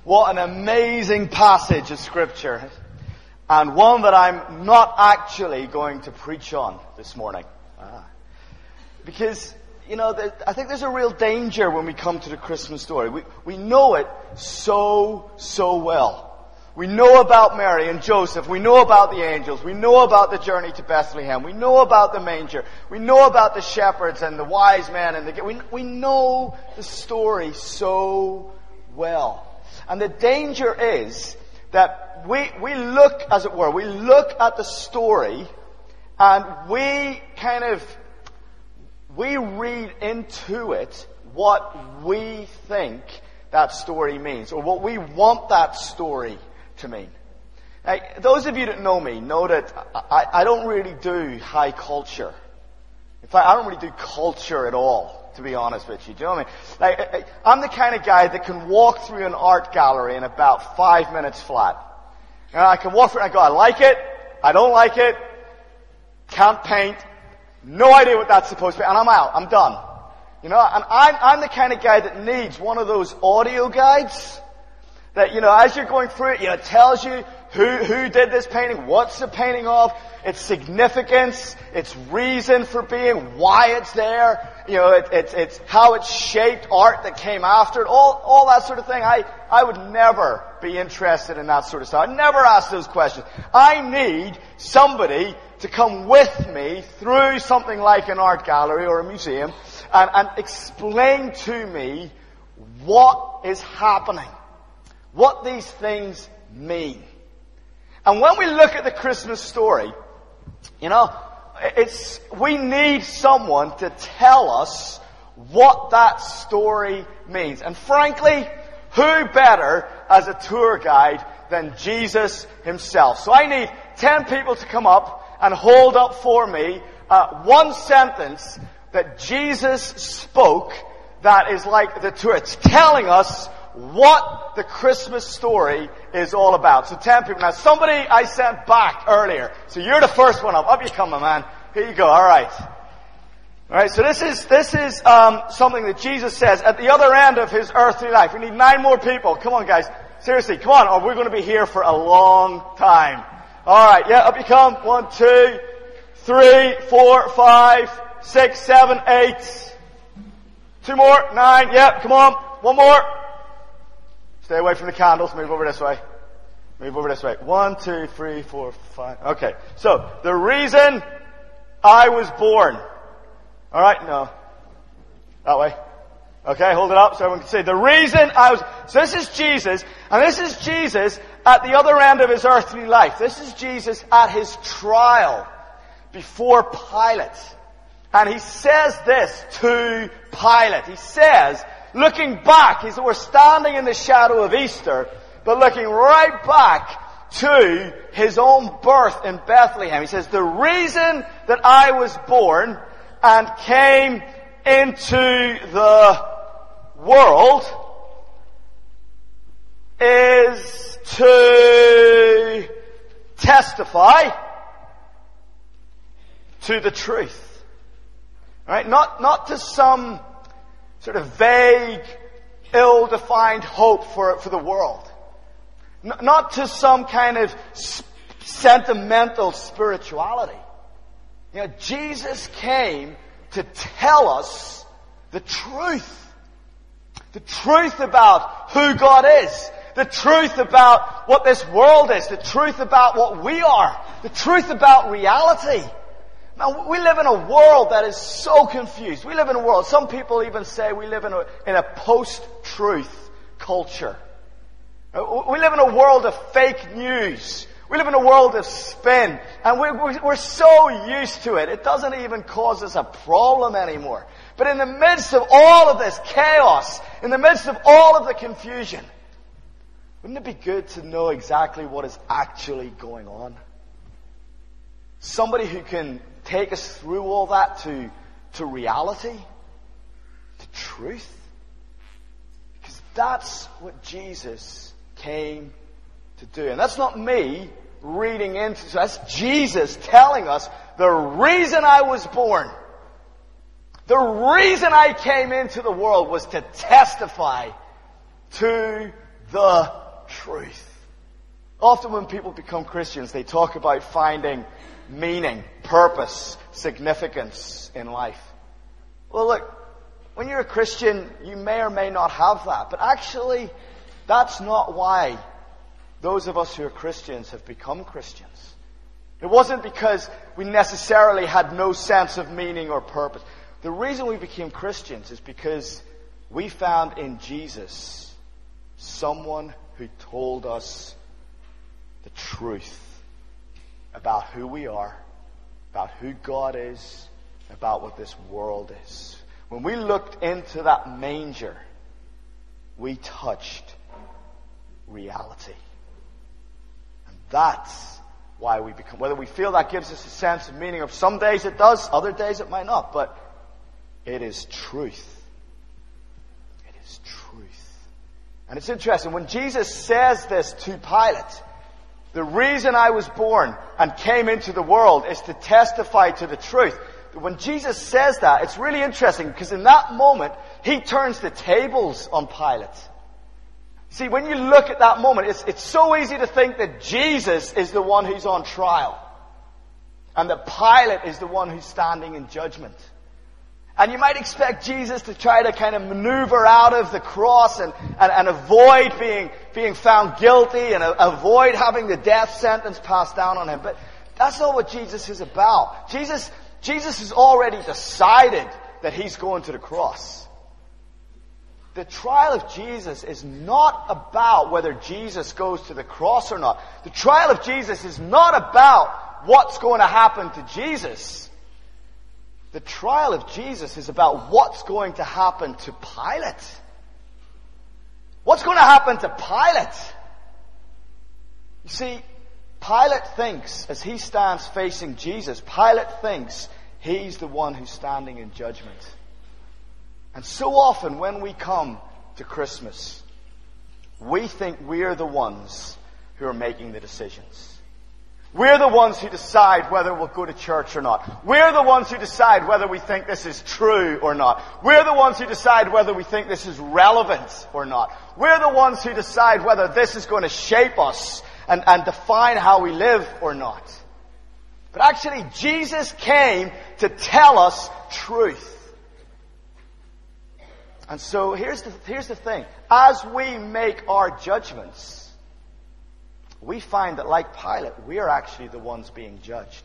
What an amazing passage of Scripture. And one that I'm not actually going to preach on this morning. Because, I think there's a real danger when we come to the Christmas story. We know it so well. We know about Mary and Joseph. We know about the angels. We know about the journey to Bethlehem. We know about the manger. We know about the shepherds and the wise men. We know the story so well. And the danger is that we look, as it were, we look at the story and we read into it what we think that story means, or what we want that story to mean. Now, those of you that know me know that I don't really do high culture. In fact, I don't really do culture at all, to be honest with you. Do you know what I mean? I'm the kind of guy that can walk through an art gallery in about 5 minutes flat. I can walk through and I go, I like it, I don't like it, can't paint, no idea what that's supposed to be, and I'm out, I'm done. And I'm the kind of guy that needs one of those audio guides that, as you're going through it, it tells you who did this painting, what's the painting of, its significance, its reason for being, why it's there, it's how it's shaped art that came after it, all that sort of thing. I would never be interested in that sort of stuff. I'd never ask those questions. I need somebody to come with me through something like an art gallery or a museum and explain to me what is happening, what these things mean. And when we look at the Christmas story, we need someone to tell us what that story means. And frankly, who better as a tour guide than Jesus himself? So I need 10 people to come up and hold up for me one sentence that Jesus spoke that is like the tour. It's telling us what the Christmas story is all about. So 10 people. Now somebody I sent back earlier. So you're the first one up. Up you come, my man. Here you go. Alright. Alright, so this is something that Jesus says at the other end of his earthly life. We need 9 more people. Come on, guys. Seriously, come on, or we're going to be here for a long time. Alright, yeah, up you come. 1, 2, 3, 4, 5, 6, 7, 8. 2 more. 9. Yeah, come on. 1 more. Stay away from the candles. Move over this way. Move over this way. 1, 2, 3, 4, 5. Okay. So, the reason I was born. Alright, no. That way. Okay, hold it up so everyone can see. The reason so this is Jesus, and this is Jesus at the other end of his earthly life. This is Jesus at his trial before Pilate. And he says this to Pilate. He says, looking back, we're standing in the shadow of Easter, but looking right back to his own birth in Bethlehem. He says, the reason that I was born and came into the world is to testify to the truth. Right? Not to some sort of vague, ill-defined hope for the world. Not to some kind of sentimental spirituality. Jesus came to tell us the truth. The truth about who God is. The truth about what this world is. The truth about what we are. The truth about reality. Now, we live in a world that is so confused. We live in a world, some people even say we live in a post-truth culture. We live in a world of fake news. We live in a world of spin. And we're so used to it, it doesn't even cause us a problem anymore. But in the midst of all of this chaos, in the midst of all of the confusion, wouldn't it be good to know exactly what is actually going on? Somebody who can take us through all that to reality, to truth. Because that's what Jesus came to do. And that's not me reading into it. That's Jesus telling us the reason I was born, the reason I came into the world was to testify to the truth. Often when people become Christians, they talk about finding meaning, purpose, significance in life. Well, look, when you're a Christian, you may or may not have that. But actually, that's not why those of us who are Christians have become Christians. It wasn't because we necessarily had no sense of meaning or purpose. The reason we became Christians is because we found in Jesus someone who told us the truth about who we are, about who God is, about what this world is. When we looked into that manger, we touched reality. And that's why we become, whether we feel that gives us a sense of meaning, of some days it does, other days it might not, but it is truth. It is truth. And it's interesting, when Jesus says this to Pilate, the reason I was born and came into the world is to testify to the truth. When Jesus says that, it's really interesting because in that moment, he turns the tables on Pilate. See, when you look at that moment, it's so easy to think that Jesus is the one who's on trial and that Pilate is the one who's standing in judgment. And you might expect Jesus to try to kind of maneuver out of the cross and avoid being found guilty and avoid having the death sentence passed down on him. But that's not what Jesus is about. Jesus has already decided that he's going to the cross. The trial of Jesus is not about whether Jesus goes to the cross or not. The trial of Jesus is not about what's going to happen to Jesus. The trial of Jesus is about what's going to happen to Pilate. What's going to happen to Pilate? You see, Pilate thinks, as he stands facing Jesus, Pilate thinks he's the one who's standing in judgment. And so often when we come to Christmas, we think we're the ones who are making the decisions. We're the ones who decide whether we'll go to church or not. We're the ones who decide whether we think this is true or not. We're the ones who decide whether we think this is relevant or not. We're the ones who decide whether this is going to shape us and define how we live or not. But actually, Jesus came to tell us truth. And so here's the thing. As we make our judgments, we find that, like Pilate, we are actually the ones being judged.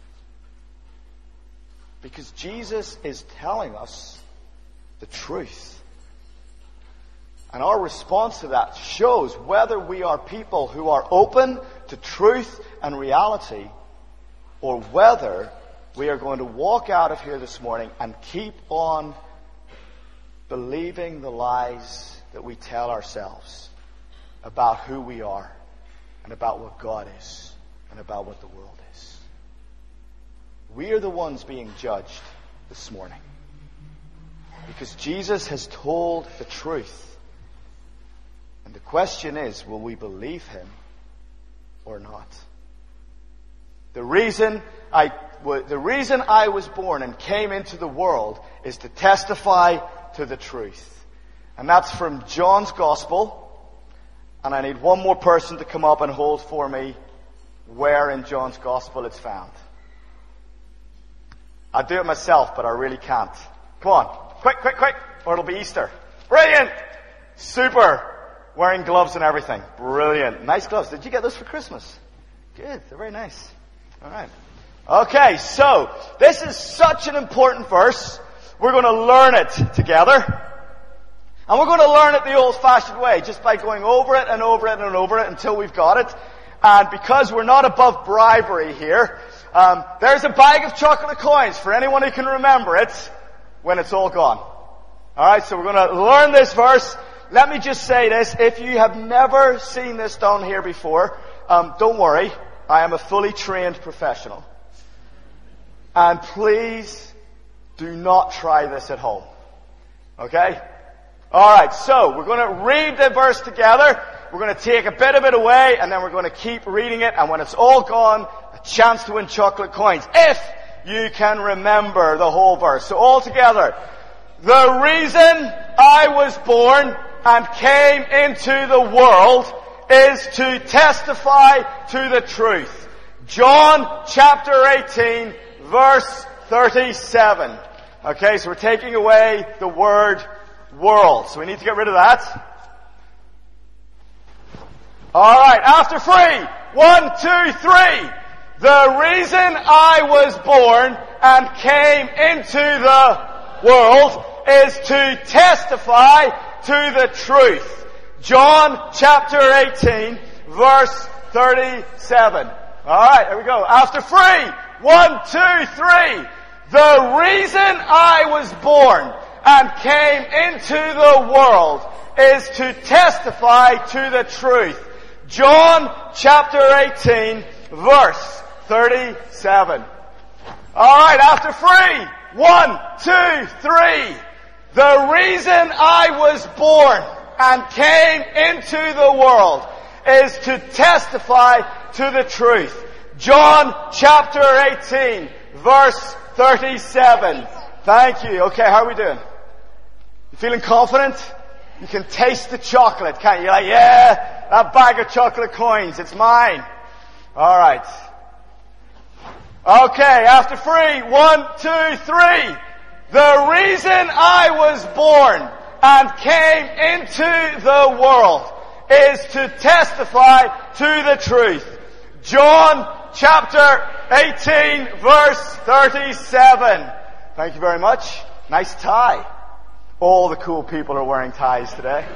Because Jesus is telling us the truth. And our response to that shows whether we are people who are open to truth and reality, or whether we are going to walk out of here this morning and keep on believing the lies that we tell ourselves about who we are, and about what God is, and about what the world is. We are the ones being judged this morning. Because Jesus has told the truth. And the question is, will we believe him or not? The reason I was born and came into the world is to testify to the truth. And that's from John's Gospel. And I need one more person to come up and hold for me where in John's Gospel it's found. I'd do it myself, but I really can't. Come on. Quick, or it'll be Easter. Brilliant! Super! Wearing gloves and everything. Brilliant. Nice gloves. Did you get those for Christmas? Good. They're very nice. Alright. Okay, so this is such an important verse. We're going to learn it together. And we're going to learn it the old-fashioned way, just by going over it and over it and over it until we've got it. And because we're not above bribery here, there's a bag of chocolate coins for anyone who can remember it when it's all gone. Alright, so we're going to learn this verse. Let me just say this. If you have never seen this done here before, don't worry. I am a fully trained professional. And please do not try this at home. Okay? Alright, so we're going to read the verse together. We're going to take a bit of it away, and then we're going to keep reading it. And when it's all gone, a chance to win chocolate coins. If you can remember the whole verse. So all together. The reason I was born and came into the world is to testify to the truth. John chapter 18, verse 37. Okay, so we're taking away the word world. So we need to get rid of that. Alright, after 3. 1, 2, 3. The reason I was born and came into the world is to testify to the truth. John chapter 18, verse 37. Alright, here we go. After 3. 1, 2, 3. The reason I was born and came into the world is to testify to the truth. John chapter 18, verse 37. Alright, after 3. 1, 2, 3. The reason I was born and came into the world is to testify to the truth. John chapter 18, verse 37. Thank you. Okay, how are we doing? You feeling confident? You can taste the chocolate, can't you? You're like, yeah, that bag of chocolate coins, it's mine. Alright. Okay, after 3. 1, 2, 3. The reason I was born and came into the world is to testify to the truth. John chapter 18, verse 37. Thank you very much. Nice tie. All the cool people are wearing ties today.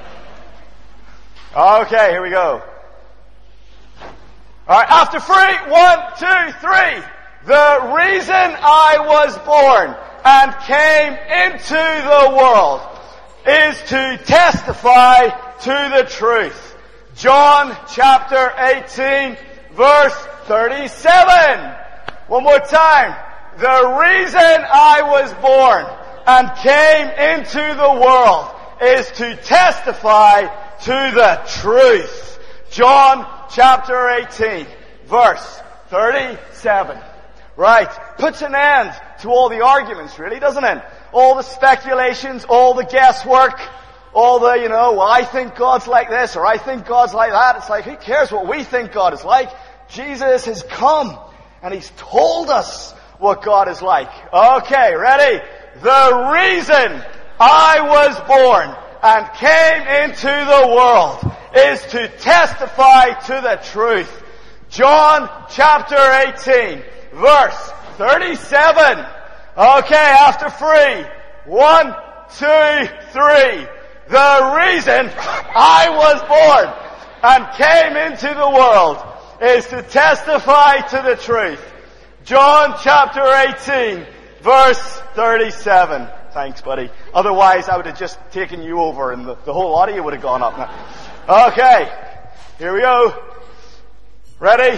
Okay, here we go. Alright, after 3. 1, 2, 3. The reason I was born and came into the world is to testify to the truth. John chapter 18, verse 37. One more time. The reason I was born and came into the world is to testify to the truth. John chapter 18, verse 37. Right. Puts an end to all the arguments, really, doesn't it? All the speculations, all the guesswork, all the, well, I think God's like this, or I think God's like that. It's like, who cares what we think God is like? Jesus has come, and He's told us what God is like. Okay, ready? The reason I was born and came into the world is to testify to the truth. John chapter 18, verse 37. Okay, after 3. 1, 2, 3. The reason I was born and came into the world is to testify to the truth. John chapter 18, verse 37. Thanks, buddy. Otherwise, I would have just taken you over and the whole lot of you would have gone up now. Okay, here we go. Ready?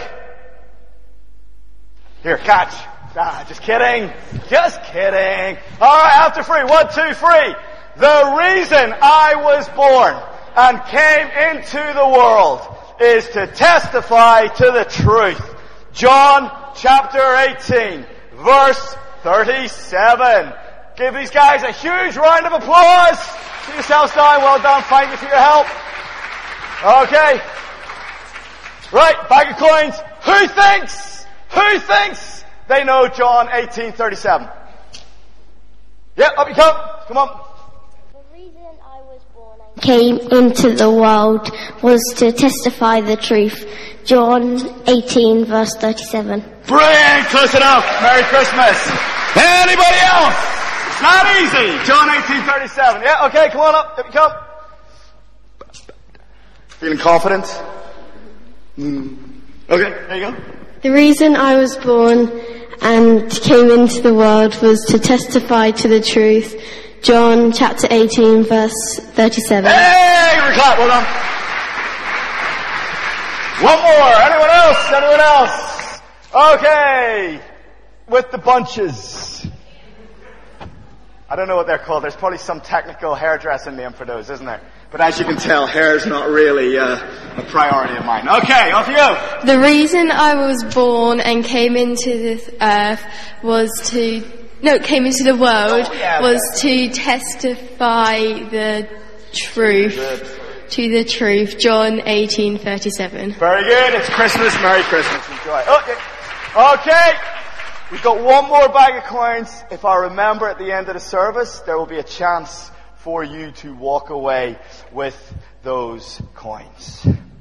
Here, catch. Just kidding. Just kidding. Alright, after 3. 1, 2, 3. The reason I was born and came into the world is to testify to the truth. John chapter 18, verse 37. Give these guys a huge round of applause. See yourselves down. Well done. Thank you for your help. Okay. Right, bag of coins. Who thinks they know John 18:37? Yeah, up you come. Come on. The reason I was born and came into the world was to testify the truth. John 18, verse 37. Brilliant. Close enough. Merry Christmas. Anybody else? It's not easy. John 18:37. Yeah, okay, come on up. Up you come. Feeling confident? Okay, there you go. The reason I was born and came into the world was to testify to the truth. John chapter 18, verse 37. Hey, give her a clap. Well done. One more. Anyone else? Anyone else? Okay. With the bunches. I don't know what they're called. There's probably some technical hairdressing name for those, isn't there? But as you can tell, hair's not really a priority of mine. Okay, off you go. The reason I was born and came into this earth came into the world was to testify the truth. To the truth. John 18:37. Very good. It's Christmas. Merry Christmas. Enjoy. Okay. We've got one more bag of coins. If I remember at the end of the service, there will be a chance for you to walk away with those coins.